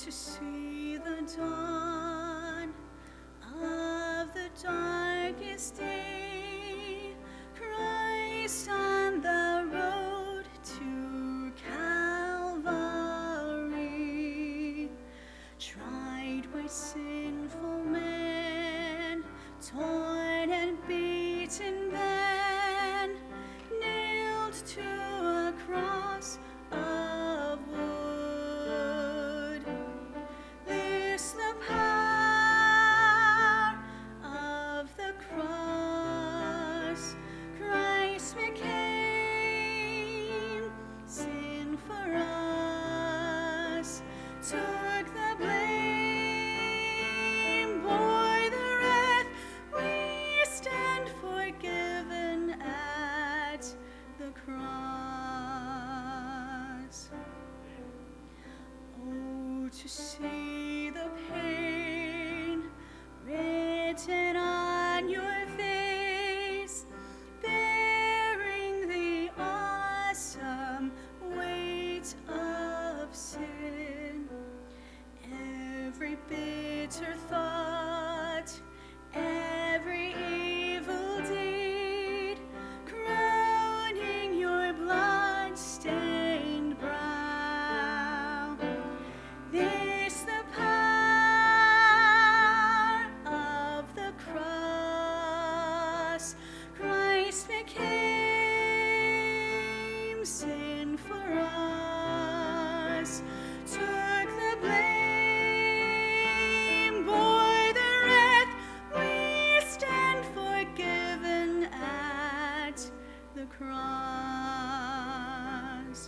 to see the dawn of the darkest day, Christ on the road to Calvary, tried by sinful men, torn and beaten then, nailed to a cross of wood. This the power of the cross. Christ became sin for us, took the blame, bore the wrath. We stand forgiven at the cross. Oh, to see the pain written on your face, bearing the awesome weight of sin. Every bitter thought, every evil deed, crowning your blood-stained brow. This the power of the cross. Christ became sin for us, took the blame, bore the wrath. We stand forgiven at the cross.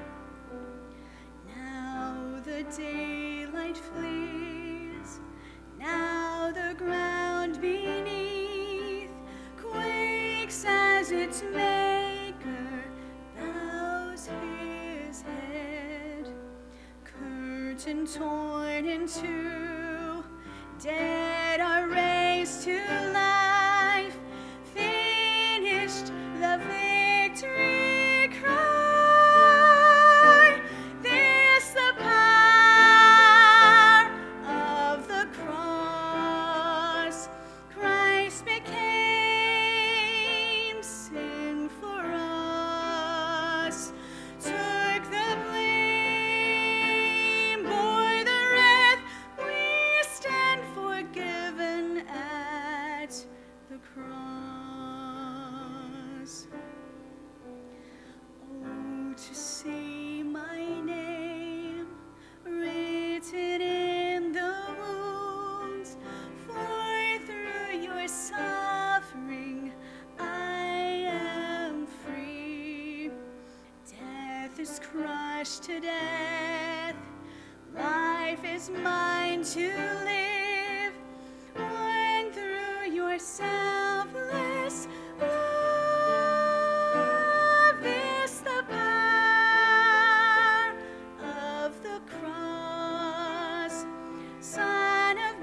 Now the daylight flees, now the ground beneath quakes as its maker bows his head. Curtain torn in two, dead are raised to life, finished the victory cry. This the power of the cross. Christ became sin for us, took the blame, bore the wrath. We stand forgiven at the cross. Oh, to see my name written in the wounds, for through your suffering I am free. Death is crushed to death, life is mine to live, won through your selfless love. This the power of the cross. Son of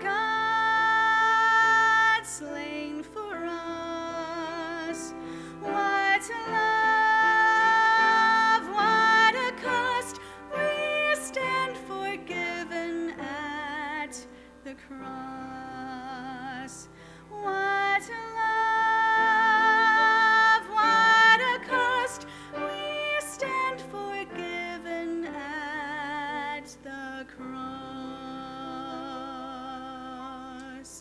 God, slain for us. What a love, what a cost. We stand forgiven at the cross. What a love, what a cost. We stand forgiven at the cross.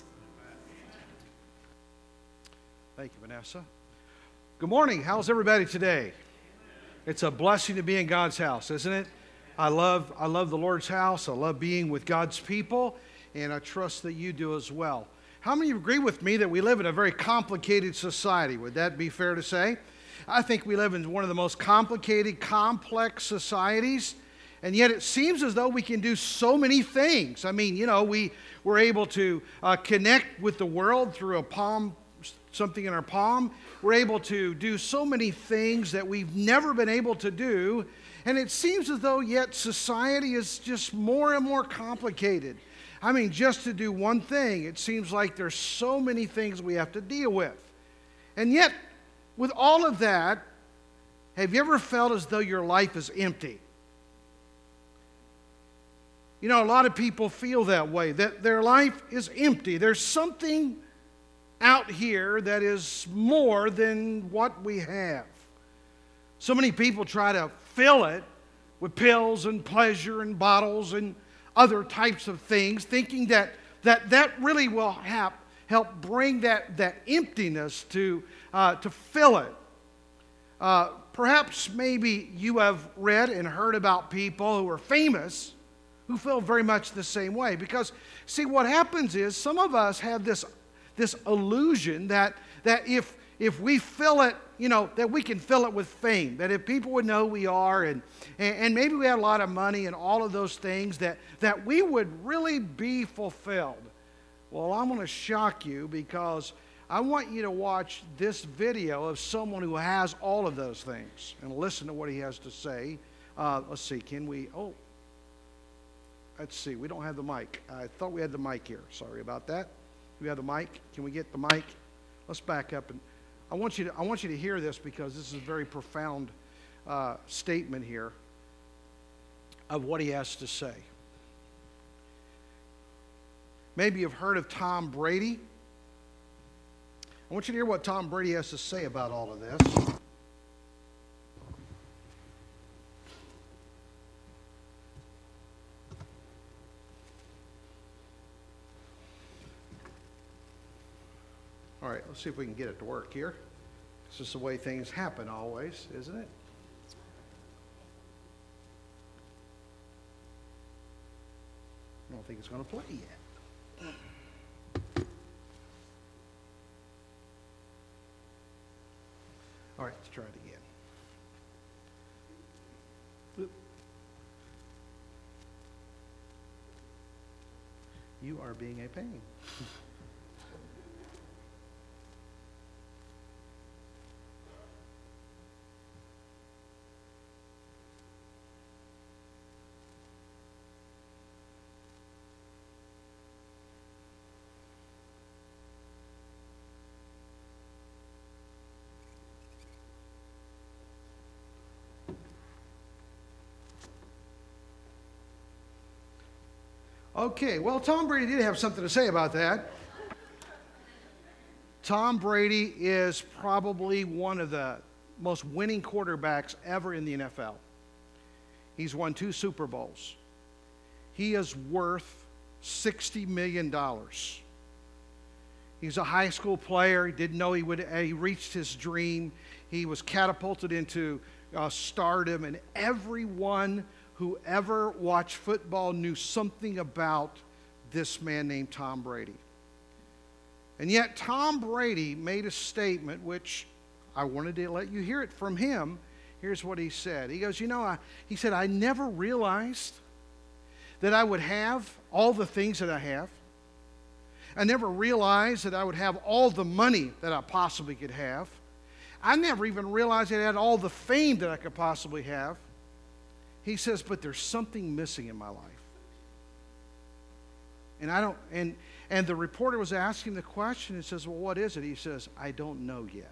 Thank you, Vanessa. Good morning. How's everybody today? It's a blessing to be in God's house, isn't it? I love the Lord's house. I love being with God's people, and I trust that you do as well. How many agree with me that we live in a very complicated society? Would that be fair to say? I think we live in one of the most complicated, complex societies, and yet it seems as though we can do so many things. I mean, we're able to connect with the world through something in our palm. We're able to do so many things that we've never been able to do, and it seems as though yet society is just more and more complicated. I mean, just to do one thing, it seems like there's so many things we have to deal with. And yet, with all of that, have you ever felt as though your life is empty? You know, a lot of people feel that way, that their life is empty. There's something out here that is more than what we have. So many people try to fill it with pills and pleasure and bottles and other types of things, thinking that really will help bring that emptiness to fill it. Perhaps maybe you have read and heard about people who are famous who feel very much the same way. Because, see, what happens is some of us have this illusion that if we fill it, you know, that we can fill it with fame, that if people would know who we are and maybe we had a lot of money and all of those things, that we would really be fulfilled. Well, I'm going to shock you because I want you to watch this video of someone who has all of those things and listen to what he has to say. Let's see, can we, let's see, we don't have the mic. I thought we had the mic here. Sorry about that. Do we have the mic? Can we get the mic? Let's back up. And I want you to hear this because this is a very profound statement here of what he has to say. Maybe you've heard of Tom Brady. I want you to hear what Tom Brady has to say about all of this. All right, let's see if we can get it to work here. This is the way things happen always, isn't it? I don't think it's going to play yet. All right, let's try it again. Oop. You are being a pain. Okay, well, Tom Brady did have something to say about that. Tom Brady is probably one of the most winning quarterbacks ever in the NFL. He's won 2 Super Bowls. He is worth $60 million. He's a high school player. He didn't know he reached his dream. He was catapulted into stardom, and everyone who ever watched football knew something about this man named Tom Brady. And yet Tom Brady made a statement which I wanted to let you hear it from him. Here's what he said. He goes, he said, I never realized that I would have all the things that I have. I never realized that I would have all the money that I possibly could have. I never even realized that I had all the fame that I could possibly have. He says, but there's something missing in my life. And the reporter was asking the question and says, well, what is it? He says, I don't know yet.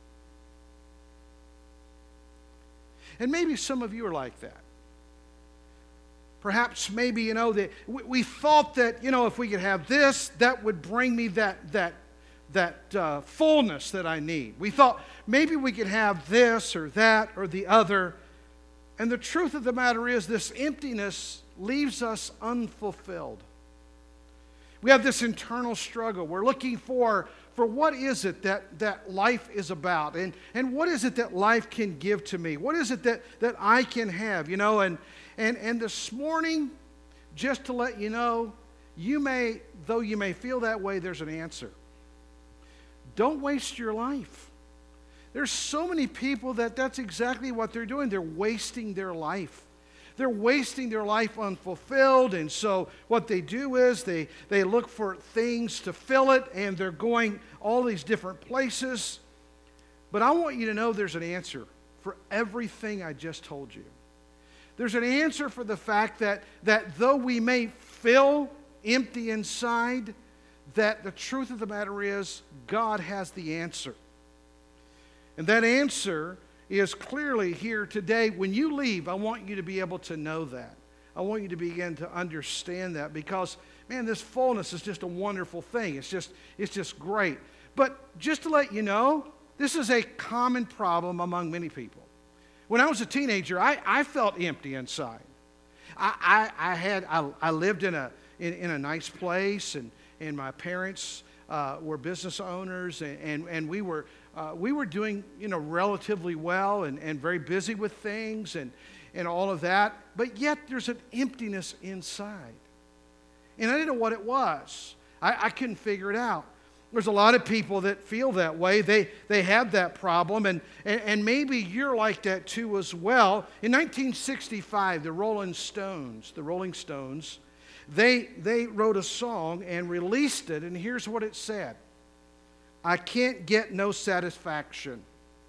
And maybe some of you are like that. Perhaps maybe, that we thought that, if we could have this, that would bring me that fullness that I need. We thought maybe we could have this or that or the other. And the truth of the matter is this emptiness leaves us unfulfilled. We have this internal struggle. We're looking for what is it that life is about? And what is it that life can give to me? What is it that I can have? And this morning, just to let you know, though you may feel that way, there's an answer. Don't waste your life. There's so many people that's exactly what they're doing. They're wasting their life. They're wasting their life unfulfilled, and so what they do is they look for things to fill it, and they're going all these different places. But I want you to know there's an answer for everything I just told you. There's an answer for the fact that though we may feel empty inside, that the truth of the matter is God has the answer. And that answer is clearly here today. When you leave, I want you to be able to know that. I want you to begin to understand that because, man, this fullness is just a wonderful thing. It's just great. But just to let you know, this is a common problem among many people. When I was a teenager, I felt empty inside. I lived in a nice place, and my parents were business owners, and we were doing relatively well and very busy with things and all of that. But yet there's an emptiness inside, and I didn't know what it was. I couldn't figure it out. There's a lot of people that feel that way. They have that problem, and maybe you're like that too as well. In 1965, the Rolling Stones, they wrote a song and released it, and here's what it said. I can't get no satisfaction.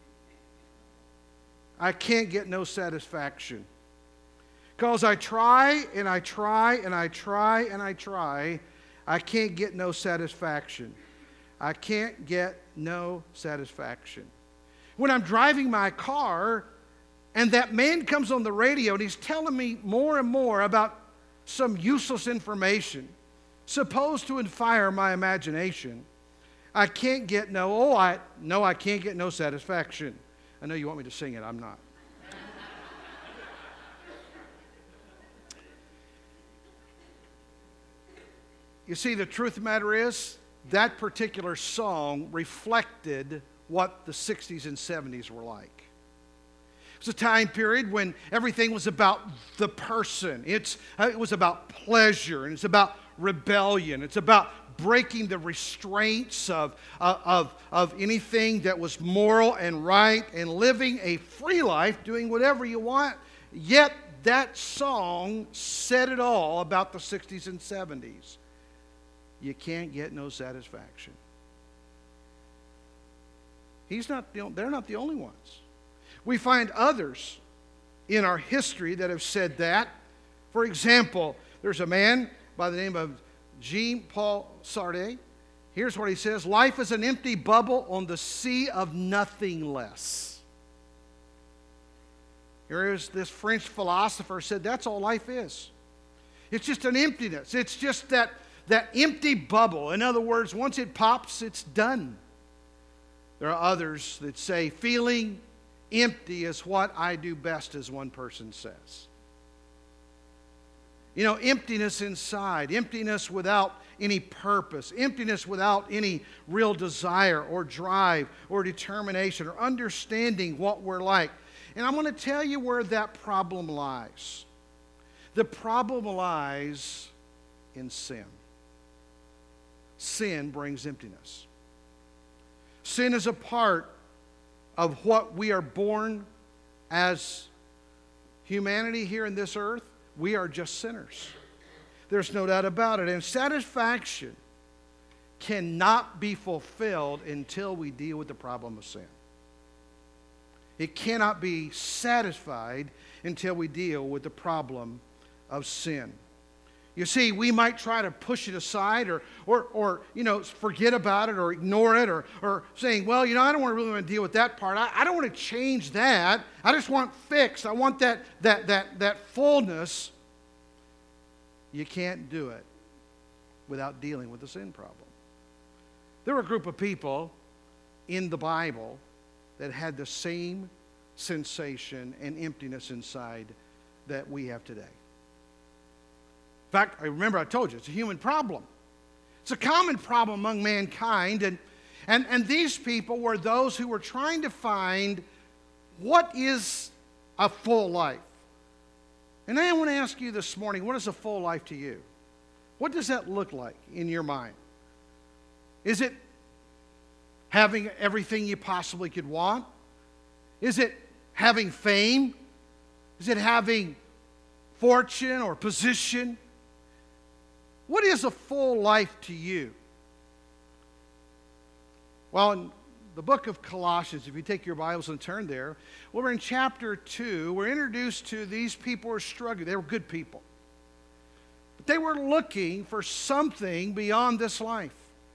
I can't get no satisfaction. Because I try, and I try, and I try, and I try, I can't get no satisfaction. I can't get no satisfaction. When I'm driving my car and that man comes on the radio and he's telling me more and more about some useless information supposed to inspire my imagination, I can't get I can't get no satisfaction. I know you want me to sing it, I'm not. You see, the truth of the matter is, that particular song reflected what the 60s and 70s were like. It was a time period when everything was about the person. It was about pleasure, and it's about rebellion. It's about breaking the restraints of anything that was moral and right and living a free life, doing whatever you want. Yet that song said it all about the 60s and 70s. You can't get no satisfaction. They're not the only ones. We find others in our history that have said that. For example, there's a man by the name of Jean-Paul Sartre. Here's what he says. Life is an empty bubble on the sea of nothingness. Here is this French philosopher said that's all life is. It's just an emptiness. It's just that empty bubble. In other words, once it pops, it's done. There are others that say, feeling empty is what I do best, as one person says. Emptiness inside, emptiness without any purpose, emptiness without any real desire or drive or determination or understanding what we're like. And I'm going to tell you where that problem lies. The problem lies in sin. Sin brings emptiness. Sin is a part of what we are born as humanity here in this earth. We are just sinners. There's no doubt about it. And satisfaction cannot be fulfilled until we deal with the problem of sin. It cannot be satisfied until we deal with the problem of sin. You see, we might try to push it aside or forget about it or ignore it or saying, well, I don't really want to deal with that part. I don't want to change that. I just want fixed. I want that fullness. You can't do it without dealing with the sin problem. There were a group of people in the Bible that had the same sensation and emptiness inside that we have today. In fact, I told you, it's a human problem. It's a common problem among mankind, and these people were those who were trying to find what is a full life. And I want to ask you this morning, what is a full life to you? What does that look like in your mind? Is it having everything you possibly could want? Is it having fame? Is it having fortune or position? What is a full life to you? Well, in the book of Colossians, if you take your Bibles and turn there, we're in chapter 2. We're introduced to these people who are struggling. They were good people. But they were looking for something beyond this life.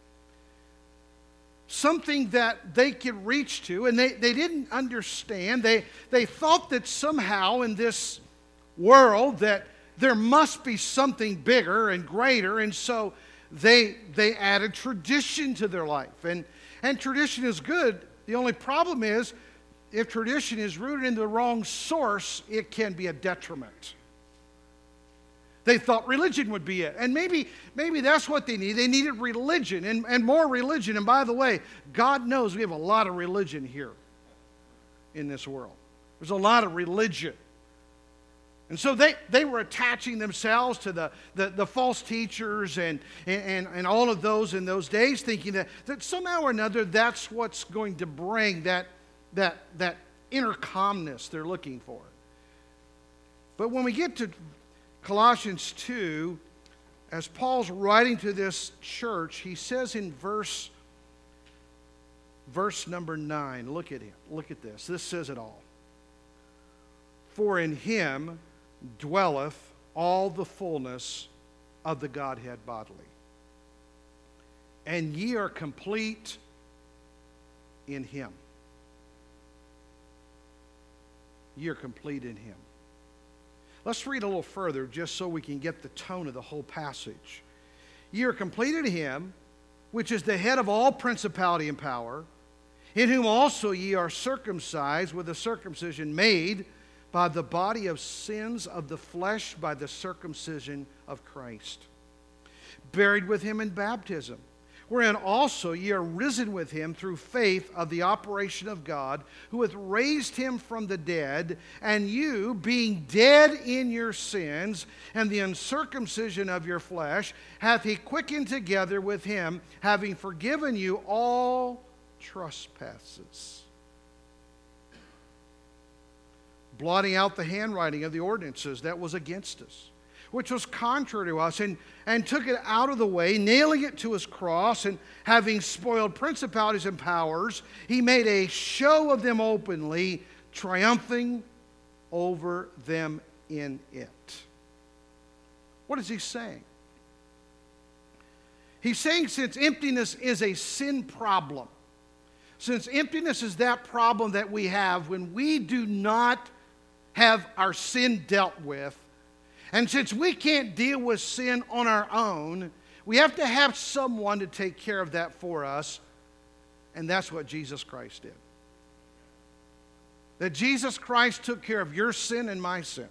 Something that they could reach to, and they didn't understand. They thought that somehow in this world that there must be something bigger and greater, and so they added tradition to their life. And tradition is good. The only problem is, if tradition is rooted in the wrong source, it can be a detriment. They thought religion would be it. And maybe that's what they needed. They needed religion and more religion. And by the way, God knows we have a lot of religion here in this world. There's a lot of religion. And so they were attaching themselves to the false teachers and all of those in those days, thinking that somehow or another that's what's going to bring that inner calmness they're looking for. But when we get to Colossians 2, as Paul's writing to this church, he says in verse number 9, look at him. Look at this. This says it all. For in him dwelleth all the fullness of the Godhead bodily. And ye are complete in him. Ye are complete in him. Let's read a little further just so we can get the tone of the whole passage. Ye are complete in him, which is the head of all principality and power, in whom also ye are circumcised with a circumcision made by the body of sins of the flesh, by the circumcision of Christ. Buried with him in baptism, wherein also ye are risen with him through faith of the operation of God, who hath raised him from the dead, and you, being dead in your sins and the uncircumcision of your flesh, hath he quickened together with him, having forgiven you all trespasses, blotting out the handwriting of the ordinances that was against us, which was contrary to us, and took it out of the way, nailing it to his cross, and having spoiled principalities and powers, he made a show of them openly, triumphing over them in it. What is he saying? He's saying, since emptiness is a sin problem, since emptiness is that problem that we have when we do not have our sin dealt with, and since we can't deal with sin on our own, we have to have someone to take care of that for us, and that's what Jesus Christ did. That Jesus Christ took care of your sin and my sin.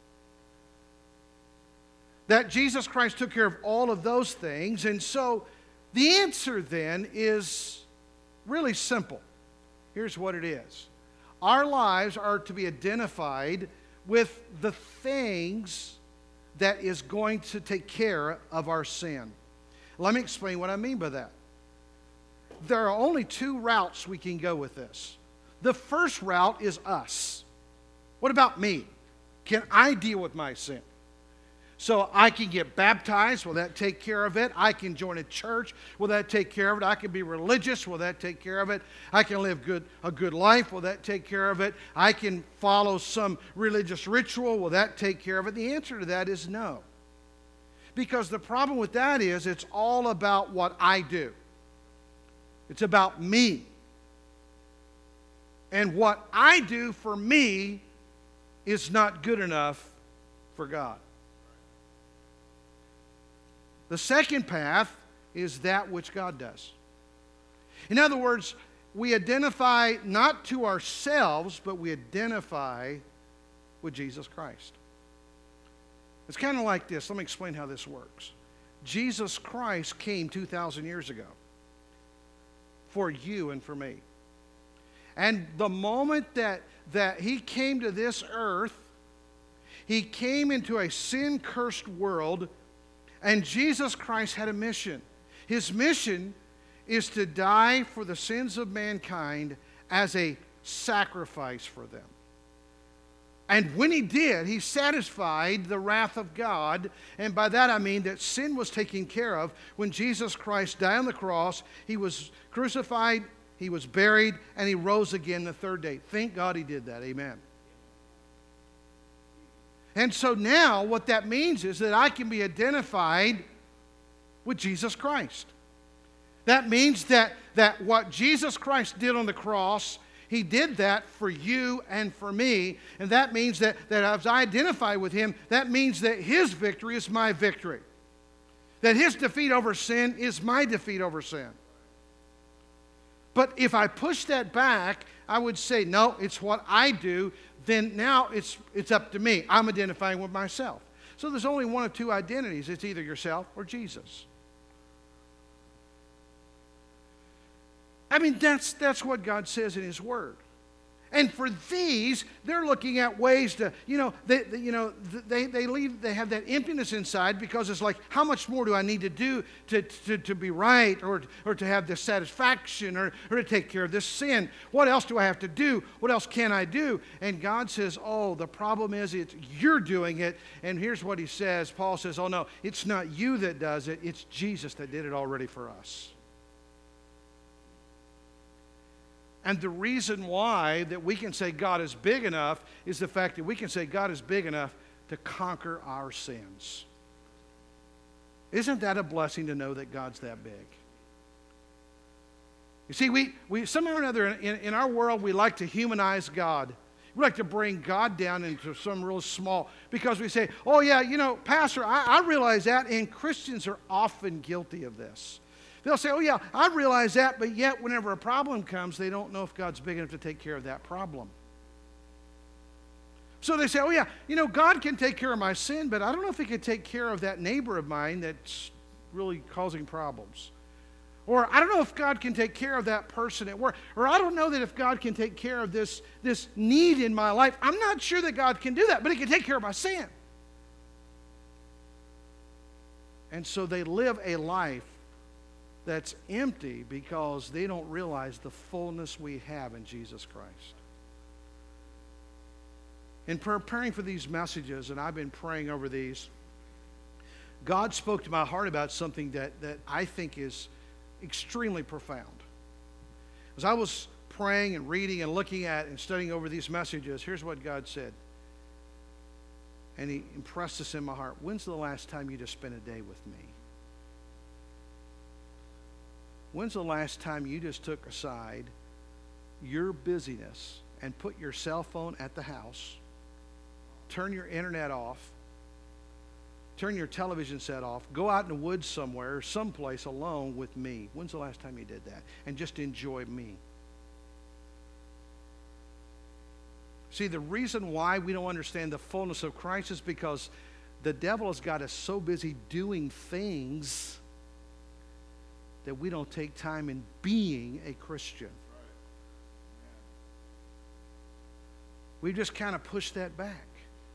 That Jesus Christ took care of all of those things, and so the answer then is really simple. Here's what it is. Our lives are to be identified with the things that is going to take care of our sin. Let me explain what I mean by that. There are only two routes we can go with this. The first route is us. What about me? Can I deal with my sin? So I can get baptized, will that take care of it? I can join a church, will that take care of it? I can be religious, will that take care of it? I can live a good life, will that take care of it? I can follow some religious ritual, will that take care of it? The answer to that is no. Because the problem with that is it's all about what I do. It's about me. And what I do for me is not good enough for God. The second path is that which God does. In other words, we identify not to ourselves, but we identify with Jesus Christ. It's kind of like this. Let me explain how this works. Jesus Christ came 2,000 years ago for you and for me. And the moment that he came to this earth, he came into a sin-cursed world. And Jesus Christ had a mission. His mission is to die for the sins of mankind as a sacrifice for them. And when he did, he satisfied the wrath of God. And by that I mean that sin was taken care of when Jesus Christ died on the cross. He was crucified, he was buried, and he rose again the third day. Thank God he did that. Amen. And so now what that means is that I can be identified with Jesus Christ. That means that what Jesus Christ did on the cross, He did that for you and for me. And that means that as I identify with Him, that means that His victory is my victory. That His defeat over sin is my defeat over sin. But if I push that back, I would say, no, it's what I do. Then now it's up to me. I'm identifying with myself. So there's only one of two identities. It's either yourself or Jesus. I mean, that's what God says in His Word. And for these, they're looking at ways to, they have that emptiness inside because it's like, how much more do I need to do to be right or to have this satisfaction or to take care of this sin? What else do I have to do? What else can I do? And God says, oh, the problem is you're doing it. And here's what He says. Paul says, oh no, it's not you that does it. It's Jesus that did it already for us. And the reason why that we can say God is big enough is the fact that we can say God is big enough to conquer our sins. Isn't that a blessing to know that God's that big? You see, we somehow or another in our world, we like to humanize God. We like to bring God down into some real small, because we say, oh yeah, Pastor, I realize that, and Christians are often guilty of this. They'll say, oh yeah, I realize that, but yet whenever a problem comes, they don't know if God's big enough to take care of that problem. So they say, oh yeah, God can take care of my sin, but I don't know if He can take care of that neighbor of mine that's really causing problems. Or I don't know if God can take care of that person at work. Or I don't know that if God can take care of this need in my life. I'm not sure that God can do that, but He can take care of my sin. And so they live a life that's empty because they don't realize the fullness we have in Jesus Christ. In preparing for these messages, and I've been praying over these, God spoke to my heart about something that I think is extremely profound. As I was praying and reading and looking at and studying over these messages, here's what God said. And He impressed this in my heart. When's the last time you just spent a day with me? When's the last time you just took aside your busyness and put your cell phone at the house, turn your internet off, turn your television set off, go out in the woods somewhere, someplace alone with me? When's the last time you did that? And just enjoy me. See, the reason why we don't understand the fullness of Christ is because the devil has got us so busy doing things that we don't take time in being a Christian. We just kind of push that back.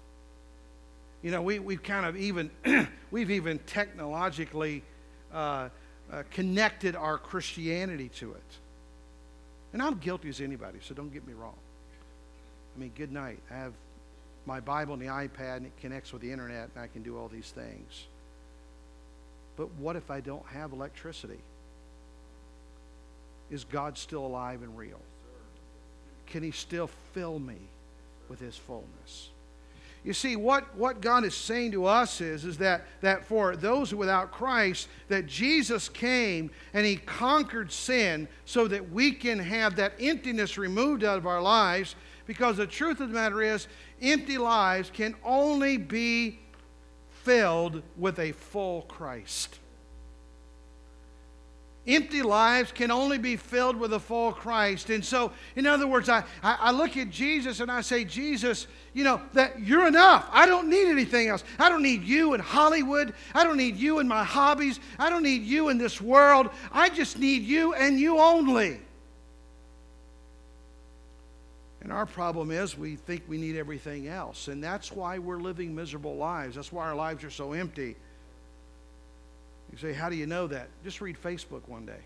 We've kind of even we've even technologically connected our Christianity to it. And I'm guilty as anybody, so don't get me wrong. I mean, good night. I have my Bible and the iPad, and it connects with the internet, and I can do all these things. But what if I don't have electricity? Is God still alive and real? Can He still fill me with His fullness? You see, what God is saying to us is that for those without Christ, that Jesus came and He conquered sin so that we can have that emptiness removed out of our lives, because the truth of the matter is, empty lives can only be filled with a full Christ. Empty lives can only be filled with a full Christ. And so, in other words, I look at Jesus and I say, Jesus, that you're enough. I don't need anything else. I don't need you in Hollywood. I don't need you in my hobbies. I don't need you in this world. I just need you and you only. And our problem is we think we need everything else. And that's why we're living miserable lives. That's why our lives are so empty. You say, how do you know that? Just read Facebook one day.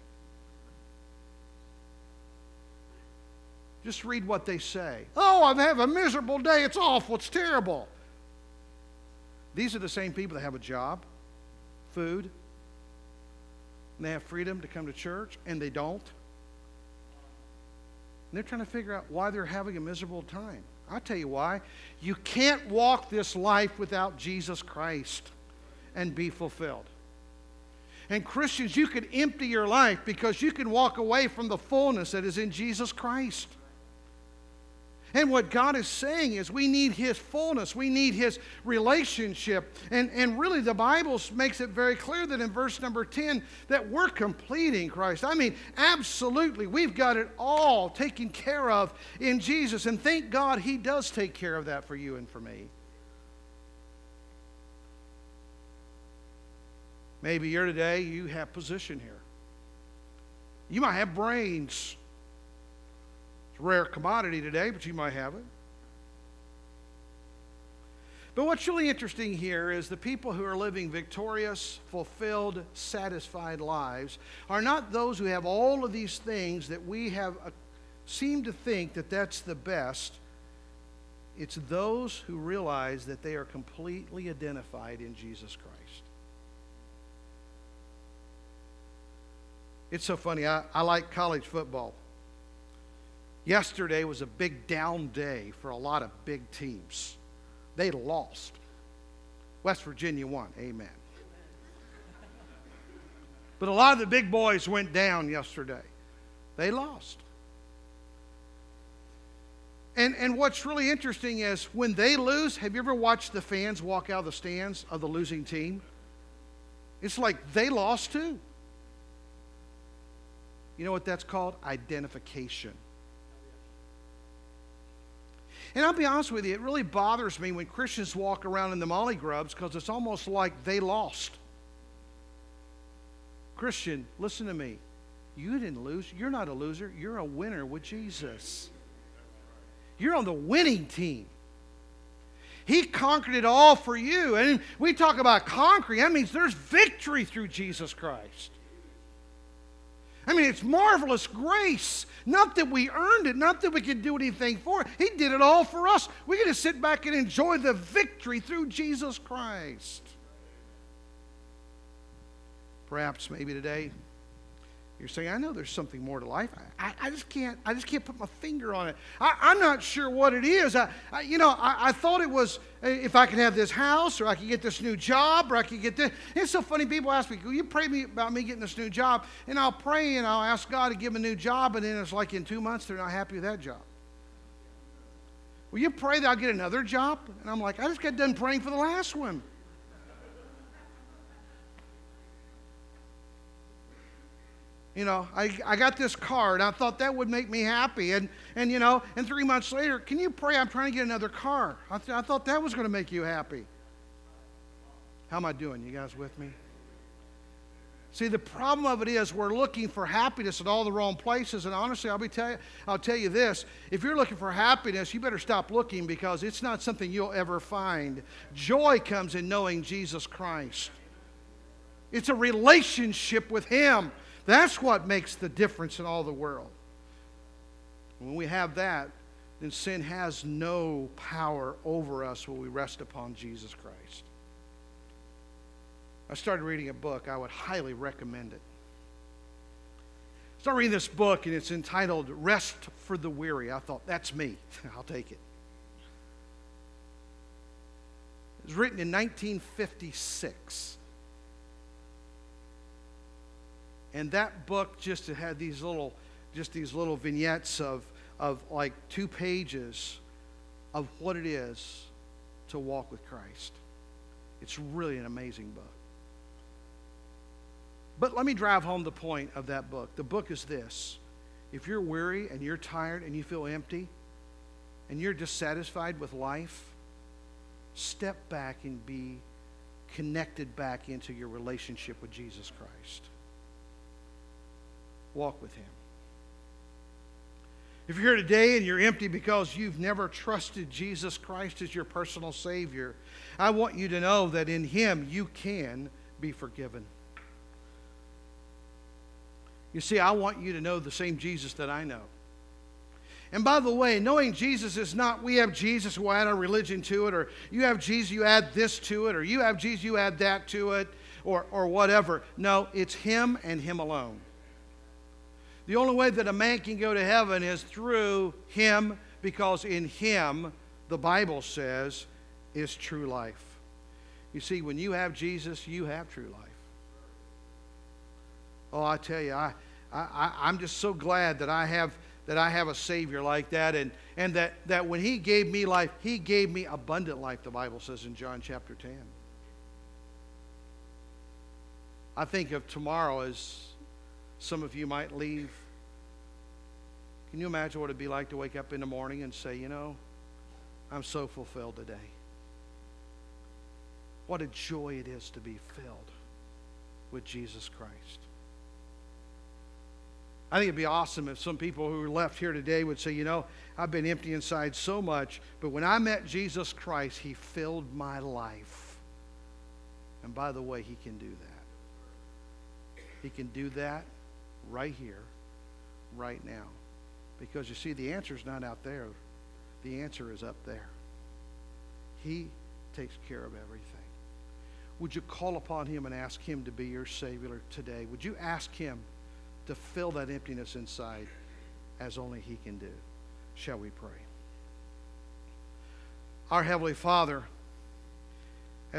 Just read what they say. Oh, I have a miserable day. It's awful. It's terrible. These are the same people that have a job, food, and they have freedom to come to church, and they don't. And they're trying to figure out why they're having a miserable time. I'll tell you why. You can't walk this life without Jesus Christ and be fulfilled. And Christians, you can empty your life because you can walk away from the fullness that is in Jesus Christ. And what God is saying is we need His fullness. We need His relationship. And really the Bible makes it very clear that in verse number 10 that we're completing Christ. I mean, absolutely. We've got it all taken care of in Jesus. And thank God He does take care of that for you and for me. Maybe here today you have position here. You might have brains. It's a rare commodity today, but you might have it. But what's really interesting here is the people who are living victorious, fulfilled, satisfied lives are not those who have all of these things that we have seem to think that that's the best. It's those who realize that they are completely identified in Jesus Christ. It's so funny. I like college football. Yesterday was a big down day for a lot of big teams. They lost. West Virginia won. Amen. But a lot of the big boys went down yesterday. They lost. And what's really interesting is when they lose, have you ever watched the fans walk out of the stands of the losing team? It's like they lost too. You know what that's called? Identification. And I'll be honest with you, it really bothers me when Christians walk around in the molly grubs because it's almost like they lost. Christian, listen to me. You didn't lose. You're not a loser. You're a winner with Jesus. You're on the winning team. He conquered it all for you. And we talk about conquering. That means there's victory through Jesus Christ. I mean, it's marvelous grace. Not that we earned it, not that we could do anything for it. He did it all for us. We get to sit back and enjoy the victory through Jesus Christ. Perhaps maybe today you're saying, I know there's something more to life. I just can't put my finger on it. I'm not sure what it is. I thought it was if I could have this house, or I could get this new job, or I could get this. It's so funny. People ask me, will you pray about me getting this new job? And I'll pray and I'll ask God to give them a new job, and then it's like in 2 months they're not happy with that job. Will you pray that I'll get another job? And I'm like, I just got done praying for the last one. You know, I got this car, and I thought that would make me happy. And 3 months later, can you pray? I'm trying to get another car. I thought that was going to make you happy. How am I doing? You guys with me? See, the problem of it is we're looking for happiness in all the wrong places. And honestly, I'll tell you this. If you're looking for happiness, you better stop looking, because it's not something you'll ever find. Joy comes in knowing Jesus Christ. It's a relationship with Him. That's what makes the difference in all the world. When we have that, then sin has no power over us when we rest upon Jesus Christ. I started reading a book. I would highly recommend it. I started reading this book, and it's entitled Rest for the Weary. I thought, that's me. I'll take it. It was written in 1956. And that book just had these little vignettes of like 2 pages of what it is to walk with Christ. It's really an amazing book. But let me drive home the point of that book. The book is this. If you're weary and you're tired and you feel empty and you're dissatisfied with life, step back and be connected back into your relationship with Jesus Christ. Walk with Him. If you're here today and you're empty because you've never trusted Jesus Christ as your personal Savior, I want you to know that in Him you can be forgiven. You see, I want you to know the same Jesus that I know. And by the way, knowing Jesus is not, we have Jesus, we'll add our religion to it, or you have Jesus, you add this to it, or you have Jesus, you add that to it, or whatever. No, it's Him and Him alone. The only way that a man can go to heaven is through Him, because in Him, the Bible says, is true life. You see, when you have Jesus, you have true life. Oh, I tell you, I'm just so glad that I have that I have a Savior like that, and that when He gave me life, He gave me abundant life, the Bible says in John chapter 10. I think of tomorrow as some of you might leave. Can you imagine what it'd be like to wake up in the morning and say, you know, I'm so fulfilled today. What a joy it is to be filled with Jesus Christ. I think it'd be awesome if some people who are left here today would say, you know, I've been empty inside so much, but when I met Jesus Christ, He filled my life. And by the way, He can do that. He can do that right here, right now. Because you see, the answer is not out there. The answer is up there. He takes care of everything. Would you call upon Him and ask Him to be your Savior today? Would you ask Him to fill that emptiness inside as only He can do? Shall we pray? Our Heavenly Father,